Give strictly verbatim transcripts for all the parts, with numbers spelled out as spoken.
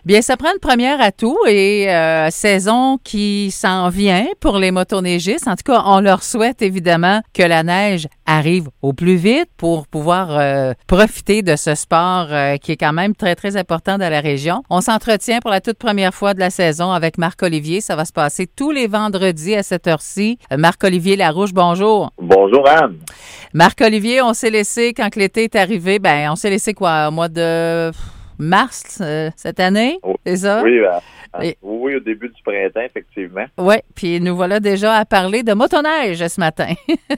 Bien, ça prend une première atout et euh, saison qui s'en vient pour les motoneigistes. En tout cas, on leur souhaite évidemment que la neige arrive au plus vite pour pouvoir euh, profiter de ce sport euh, qui est quand même très, très important dans la région. On s'entretient pour la toute première fois de la saison avec Marc-Olivier. Ça va se passer tous les vendredis à cette heure-ci. Euh, Marc-Olivier Larouche, bonjour. Bonjour, Anne. Marc-Olivier, on s'est laissé, quand l'été est arrivé, ben on s'est laissé quoi, au mois de mars euh, cette année, oui, c'est ça? Oui, euh, Et... oui, au début du printemps, effectivement. Oui, puis nous voilà déjà à parler de motoneige ce matin.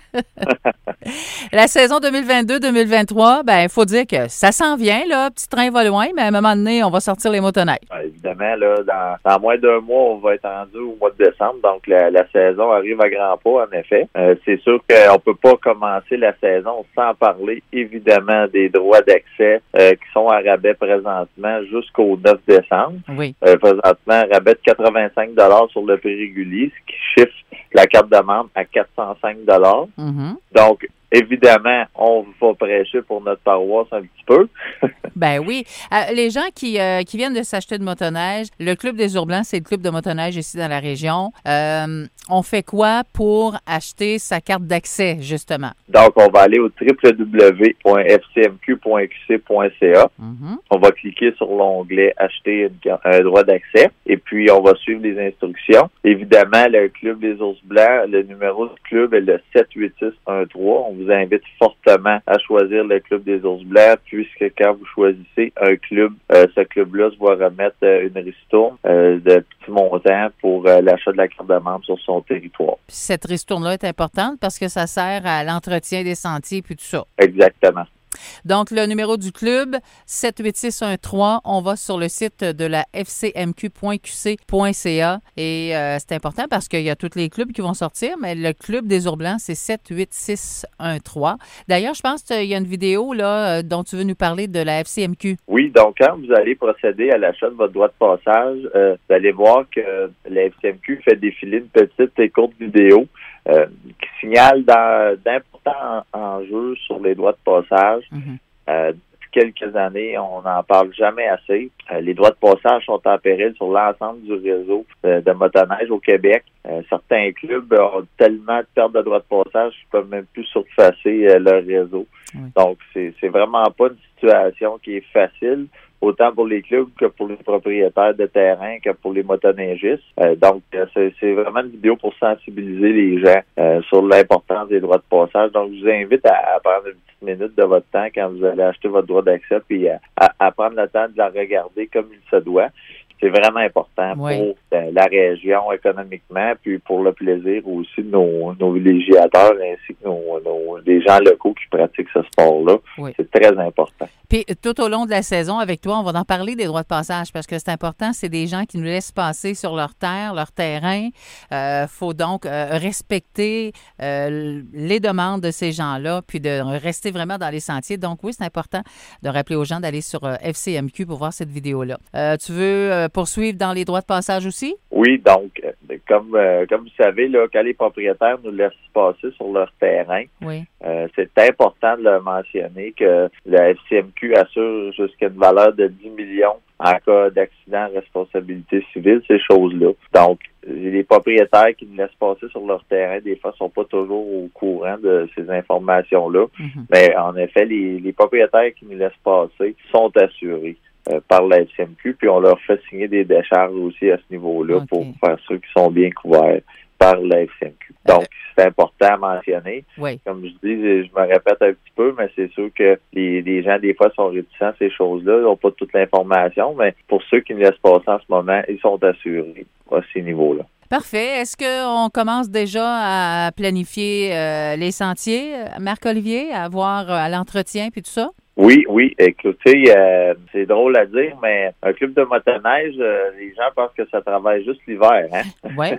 La saison deux mille vingt-deux deux mille vingt-trois, ben il faut dire que ça s'en vient, là, petit train va loin, mais à un moment donné, on va sortir les motoneiges. Ah, évidemment, là, dans, dans moins d'un mois, on va être rendu au mois de décembre, donc la, la saison arrive à grands pas, en effet. Euh, c'est sûr qu'on peut pas commencer la saison sans parler, évidemment, des droits d'accès euh, qui sont à rabais présentement jusqu'au neuf décembre. Oui. Euh, présentement, rabais de quatre-vingt-cinq dollars sur le prix régulier, ce qui chiffre la carte de membre à quatre cent cinq dollars. Mm-hmm. Donc, évidemment, on va prêcher pour notre paroisse un petit peu. Ben oui. Euh, les gens qui, euh, qui viennent de s'acheter de motoneige, le Club des Ours-Blancs, c'est le club de motoneige ici dans la région. Euh, on fait quoi pour acheter sa carte d'accès, justement? Donc, on va aller au w w w point f c m q point q c point c a. Mm-hmm. On va cliquer sur l'onglet « Acheter une, un droit d'accès » et puis on va suivre les instructions. Évidemment, le Club des Ours-Blancs, le numéro du club est le sept huit six un trois. On vous invite fortement à choisir le Club des Ours-Blancs puisque quand vous choisissez un club, euh, ce club-là se va remettre euh, une ristourne euh, de petits montants pour euh, l'achat de la carte de membre sur son territoire. Puis cette ristourne-là est importante parce que ça sert à l'entretien des sentiers puis tout ça. Exactement. Donc, le numéro du club, sept huit six un trois, on va sur le site de la f c m q point q c point c a et euh, c'est important parce qu'il y a tous les clubs qui vont sortir, mais le club des Ours-Blancs, c'est sept huit six un trois. D'ailleurs, je pense qu'il y a une vidéo là dont tu veux nous parler de la F C M Q. Oui, donc quand vous allez procéder à l'achat de votre droit de passage, euh, vous allez voir que la F C M Q fait défiler une petite et courte vidéo euh, qui signale dans, d'importants enjeux sur les droits de passage. Mm-hmm. Euh, depuis quelques années, on n'en parle jamais assez. Euh, les droits de passage sont en péril sur l'ensemble du réseau euh, de motoneige au Québec. Euh, certains clubs ont tellement de pertes de droits de passage qu'ils ne peuvent même plus surfacer euh, leur réseau. Oui. Donc, c'est, c'est vraiment pas une situation qui est facile, autant pour les clubs que pour les propriétaires de terrain, que pour les motoneigistes. Euh, donc, c'est, c'est vraiment une vidéo pour sensibiliser les gens euh, sur l'importance des droits de passage. Donc, je vous invite à, à prendre une petite minute de votre temps quand vous allez acheter votre droit d'accès, puis à, à, à prendre le temps de la regarder comme il se doit. C'est vraiment important oui. pour euh, la région économiquement, puis pour le plaisir aussi de nos, nos villégiateurs ainsi que nos, nos, des gens locaux qui pratiquent ce sport-là. Oui. C'est très important. Puis tout au long de la saison, avec toi, on va en parler des droits de passage parce que c'est important. C'est des gens qui nous laissent passer sur leur terre, leur terrain. Il euh, faut donc euh, respecter euh, les demandes de ces gens-là, puis de rester vraiment dans les sentiers. Donc oui, c'est important de rappeler aux gens d'aller sur euh, F C M Q pour voir cette vidéo-là. Euh, tu veux euh, poursuivre dans les droits de passage aussi? Oui, donc, comme euh, comme vous savez, là, quand les propriétaires nous laissent passer sur leur terrain, oui. euh, c'est important de le mentionner que la F C M Q assure jusqu'à une valeur de dix millions en cas d'accident, responsabilité civile, ces choses-là. Donc, les propriétaires qui nous laissent passer sur leur terrain, des fois, sont pas toujours au courant de ces informations-là. Mm-hmm. Mais en effet, les, les propriétaires qui nous laissent passer sont assurés euh, par la F C M Q, puis on leur fait signer des décharges aussi à ce niveau-là okay. pour faire sûr qu'ils sont bien couverts par la F C M Q. Donc, euh, c'est important à mentionner. Oui. Comme je dis, je me répète un petit peu, mais c'est sûr que les, les gens, des fois, sont réticents à ces choses-là. Ils n'ont pas toute l'information, mais pour ceux qui nous laissent passer en ce moment, ils sont assurés à ces niveaux-là. Parfait. Est-ce qu'on commence déjà à planifier euh, les sentiers, Marc-Olivier, à voir à l'entretien puis tout ça? Oui, oui. Écoutez, euh, c'est drôle à dire, mais un club de motoneige, euh, les gens pensent que ça travaille juste l'hiver, hein? Oui.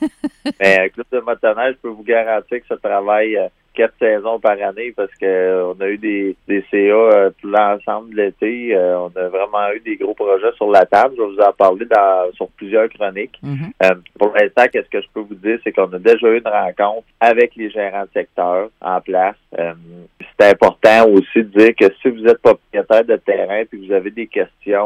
Mais un club de motoneige, je peux vous garantir que ça travaille euh, quatre saisons par année parce que euh, on a eu des, des C A euh, tout l'ensemble de l'été. Euh, on a vraiment eu des gros projets sur la table. Je vais vous en parler dans, sur plusieurs chroniques. Mm-hmm. Euh, pour l'instant, qu'est-ce que je peux vous dire, c'est qu'on a déjà eu une rencontre avec les gérants de secteur en place. Euh, c'est important aussi de dire que si vous êtes propriétaire de terrain et que vous avez des questions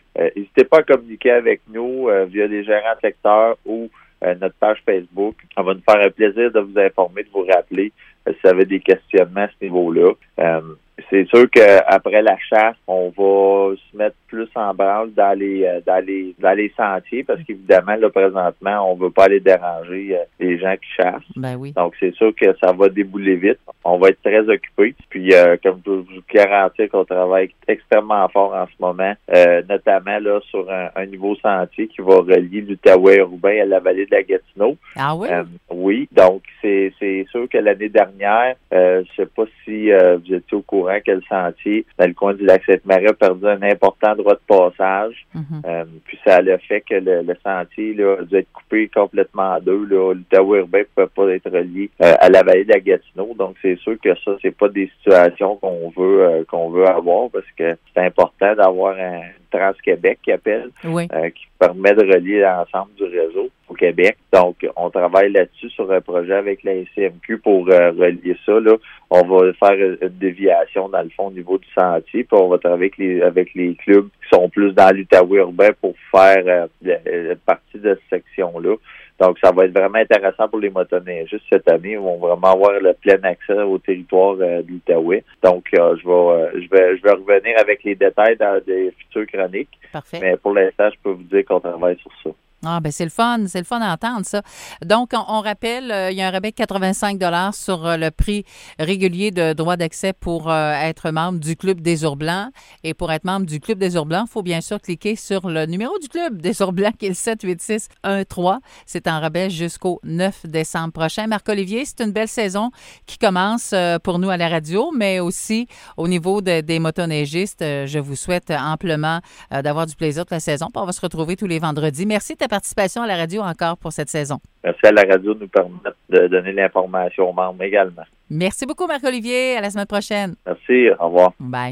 euh, n'hésitez pas à communiquer avec nous euh, via les gérants de secteur ou euh, notre page Facebook. Ça va nous faire un plaisir de vous informer, de vous rappeler euh, si vous avez des questionnements à ce niveau-là. Euh, c'est sûr qu'après la chasse, on va se mettre plus en branle dans les euh, dans les dans les sentiers parce qu'évidemment, là, présentement, on veut pas aller déranger euh, les gens qui chassent. Ben oui. Donc, c'est sûr que ça va débouler vite. On va être très occupés. Puis, euh, comme je vous garantis qu'on travaille extrêmement fort en ce moment, euh, notamment là sur un, un nouveau sentier qui va relier l'Outaouais urbain à la vallée de la Gatineau. Ah oui? Euh, oui. Donc, c'est c'est sûr que l'année dernière, euh, je sais pas si euh, vous étiez au courant que le sentier, dans le coin du lac Sainte-Marie, a perdu un important droit de passage. Mm-hmm. Euh, puis ça a le fait que le, le sentier là, a dû être coupé complètement en deux. Là. L'Outaouais urbain ne pouvait pas être relié euh, à la vallée de la Gatineau. Donc c'est sûr que ça, c'est pas des situations qu'on veut euh, qu'on veut avoir parce que c'est important d'avoir un Trans-Québec qui appelle, oui. euh, qui permet de relier l'ensemble du réseau au Québec. Donc, on travaille là-dessus sur un projet avec la S C M Q pour euh, relier ça. Là. On va faire une déviation dans le fond au niveau du sentier, puis on va travailler avec les, avec les clubs qui sont plus dans l'Outaouais urbain pour faire euh, la, la partie de cette section-là. Donc, ça va être vraiment intéressant pour les motoneigistes cette année. Ils vont vraiment avoir le plein accès au territoire euh, de l'Outaouais. Donc, euh, je vais euh, je vais je vais revenir avec les détails dans des futures chroniques. Parfait. Mais pour l'instant, je peux vous dire qu'on travaille sur ça. Ah, ben c'est le fun, c'est le fun d'entendre ça. Donc, on, on rappelle, euh, il y a un rabais de quatre-vingt-cinq dollars sur euh, le prix régulier de droit d'accès pour euh, être membre du Club des Ours Blancs. Et pour être membre du Club des Ours Blancs, il faut bien sûr cliquer sur le numéro du Club des Ours Blancs qui est le sept huit six un trois. C'est en rabais jusqu'au neuf décembre prochain. Marc-Olivier, c'est une belle saison qui commence euh, pour nous à la radio, mais aussi au niveau de, des motoneigistes. Euh, je vous souhaite amplement euh, d'avoir du plaisir toute la saison. Puis on va se retrouver tous les vendredis. Merci de ta participation à la radio encore pour cette saison. Merci à la radio de nous permettre de donner l'information aux membres également. Merci beaucoup, Marc-Olivier. À la semaine prochaine. Merci. Au revoir. Bye.